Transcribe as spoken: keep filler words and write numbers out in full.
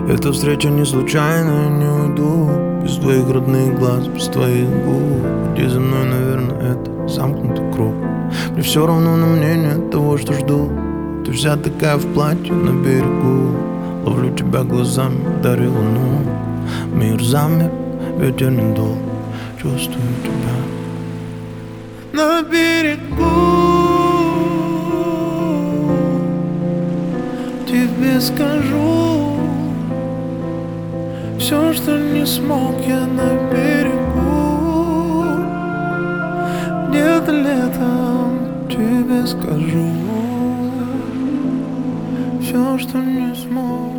Эта встреча не случайная, не уйду без твоих родных глаз, без твоих губ. Иди за мной, наверное, это замкнутый круг. Мне все равно на мнение того, что жду. Ты вся такая в платье на берегу. Ловлю тебя глазами, дарю луну. Мир замер, ветер не дул. Чувствую тебя на берегу. Тебе скажу все, что не смог я на берегу. Где-то летом тебе скажу все, что не смог.